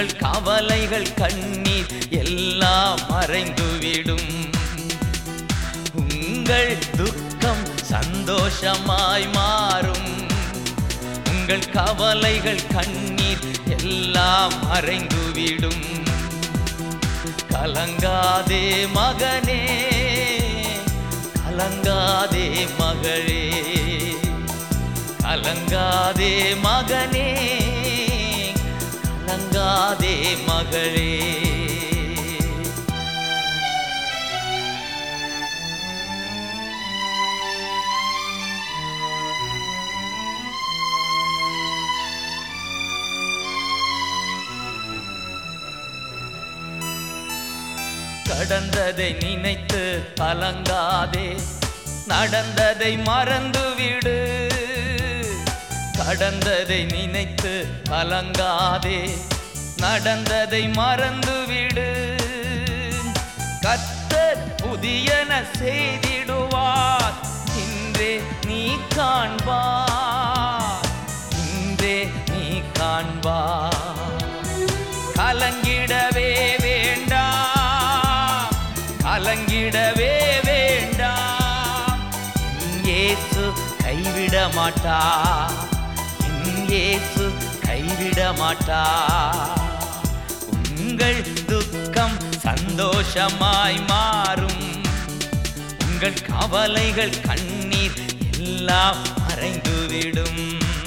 உங்கள் கவலைகள் கண்ணீர் எல்லாம் மறைந்துவிடும். உங்கள் துக்கம் சந்தோஷமாய் மாறும். உங்கள் கவலைகள் கண்ணீர் எல்லாம் மறைந்துவிடும். கலங்காதே மகனே, கலங்காதே மகளே, கலங்காதே மகனே, கலங்காதே மகளே. கடந்ததை நினைத்து கலங்காதே, நடந்ததை மறந்துவிடு. கடந்ததை நினைத்து கலங்காதே, நடந்ததை மறந்துவிடு. கர்த்தர் புதியன செய்திடுவார், இன்றே நீ காண்பார், இன்றே நீ காண்பார். கலங்கிடவே வேண்டாம், கலங்கிடவே வேண்டாம். இயேசு கைவிட மாட்டார், இயேசு கைவிட மாட்டார். உங்கள் துக்கம் சந்தோஷமாய் மாறும். உங்கள் கவலைகள் கண்ணீர் எல்லாம் மறைந்துவிடும்.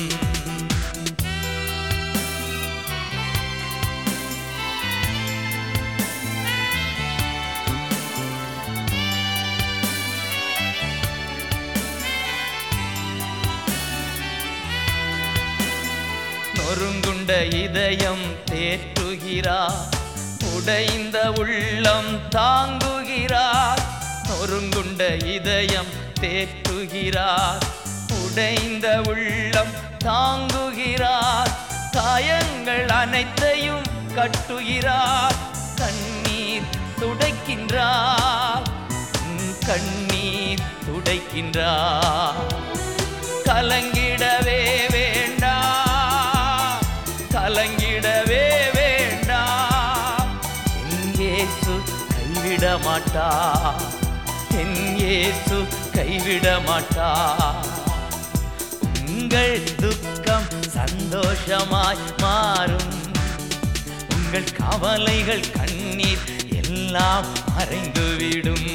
நொறுங்குண்ட இதயம் தேற்றுகிறார், உடைந்த உள்ளம் தாங்குகிறார். நொறுங்குண்ட இதயம் தேற்றுகிறார், உடைந்த உள்ளம் தாங்குகிறார். காயங்கள் அனைத்தையும் கட்டுகிறார், கண்ணீர் துடைக்கின்றார், கண்ணீர் துடைக்கின்றார். கலங்கிடவே வேண்டாம், கலங்கிடவே வேண்டாம். என் இயேசு கைவிட மாட்டார், என் இயேசு கைவிட மாட்டார். உங்கள் துக்கம் சந்தோஷமாய் மாறும். உங்கள் கவலைகள் கண்ணீர் எல்லாம் மறைந்துவிடும்.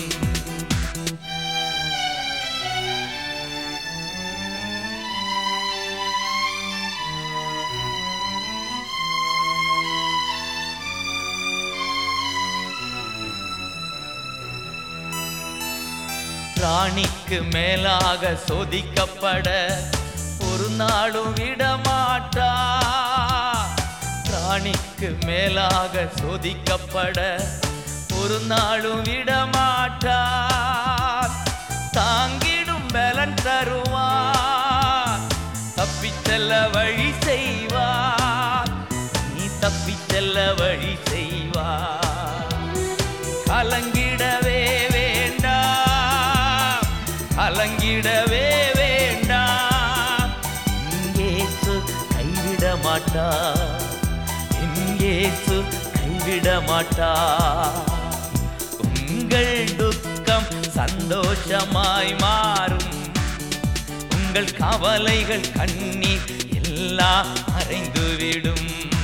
ராணிக்கு மேலாக சோதிக்கப்பட ஒரு நாளும் விடமாட்டார். ராணிக்கு மேலாக சோதிக்கப்பட ஒரு நாளும் விடமாட்டார். தாங்கிடும் பலன் தருவார், தப்பிச் செல்ல வழி செய்வார், நீ தப்பிச் செல்ல வழி செய்வார். கலங்கிடவே வேண்டாம், கலங்கிடவே வேண்டாம். இயேசு கைவிட மாட்டார், இயேசு கைவிட மாட்டார். உங்கள் துக்கம் சந்தோஷமாய் மாறும். உங்கள் கவலைகள் கண்ணீர் எல்லாம் மறைந்துவிடும்.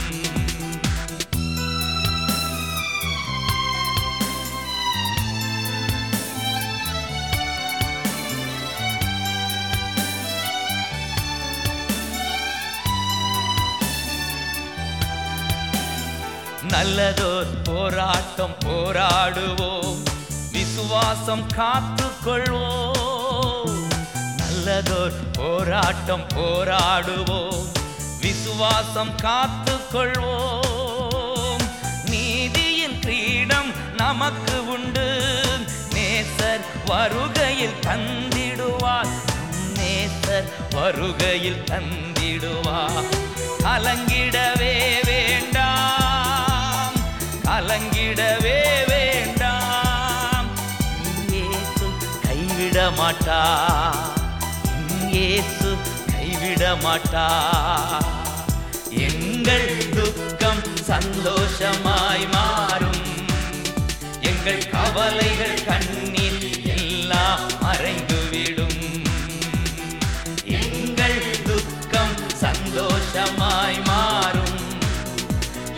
நல்லதோர் போராட்டம் போராடுவோம், விசுவாசம் காத்துக்கொள்வோம். நல்லதோர் போராட்டம் போராடுவோம், விசுவாசம் காத்துக்கொள்வோம். நீதியின் கிரீடம் நமக்கு உண்டு, நேசர் வருகையில் தந்திடுவார், நேசர் வருகையில் தந்திடுவார். கலங்கிடவே வேண்டாம், கலங்கிடவே வேண்டாம். இயேசு கைவிட மாட்டார், இயேசு கைவிட மாட்டார். எங்கள் துக்கம்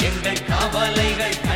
எங்கள் கவலைகள்